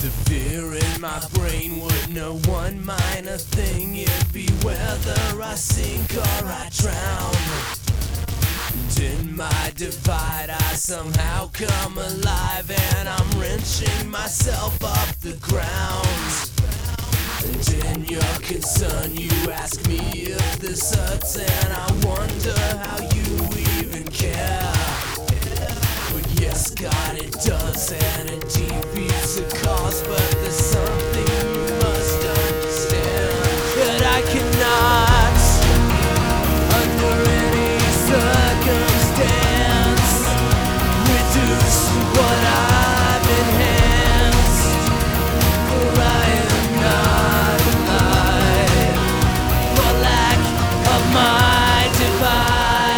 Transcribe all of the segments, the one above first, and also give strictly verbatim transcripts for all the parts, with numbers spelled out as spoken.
The fear in my brain would know one minor thing. It'd be whether I sink or I drown. And in my divide I somehow come alive, and I'm wrenching myself off the ground. And in your concern you ask me if this hurts, and I wonder how you even care. But yes, God, it does, and it defeats the cause. But there's something you must understand, that I cannot, under any circumstance, reduce what I've enhanced. For I am not alive for lack of my device.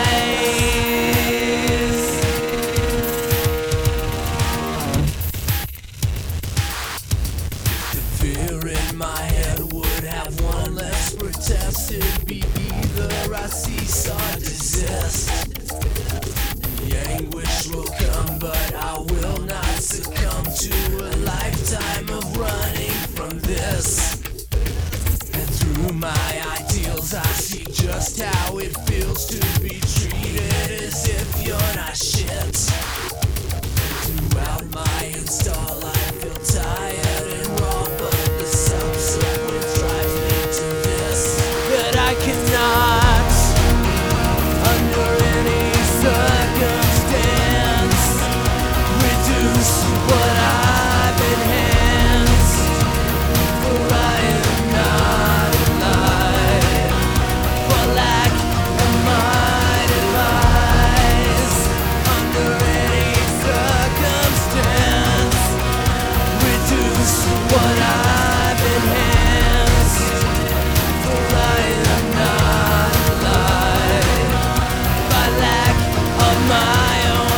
Fear in my head would have one less protest. It'd be either I cease or desist. The anguish will come, but I will not succumb to a lifetime of running from this. And through my ideals I see just how it feels to be treated as if you're not shit. Throughout my install I feel tired and raw, but the subsequent drives me to this, that I cannot, under any circumstance, reduce what I've enhanced. For I am not alive for lack of my device. Under any circumstance, reduce what I've enhanced. For I am not alive by lack of my own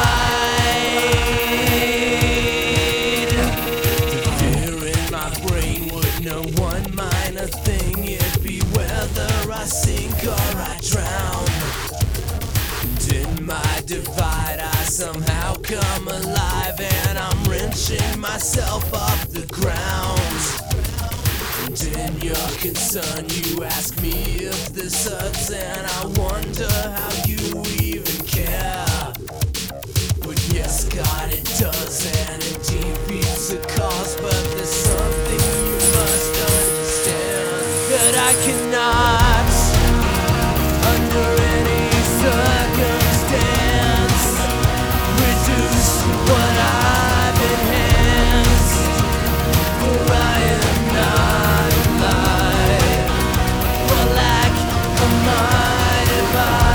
pride. The fear in my brain would know one minor thing. It'd be whether I sink or I drown. And in my divide I somehow come alive, and I'm wrenching myself off the ground. And in your concern you ask me if this hurts, and I wonder how you even care. But yes, God, it does, and it defeats the cause. But there's something you must understand, that I cannot, under any circumstance, reduce what I've enhanced. For I am not alive for lack of my device.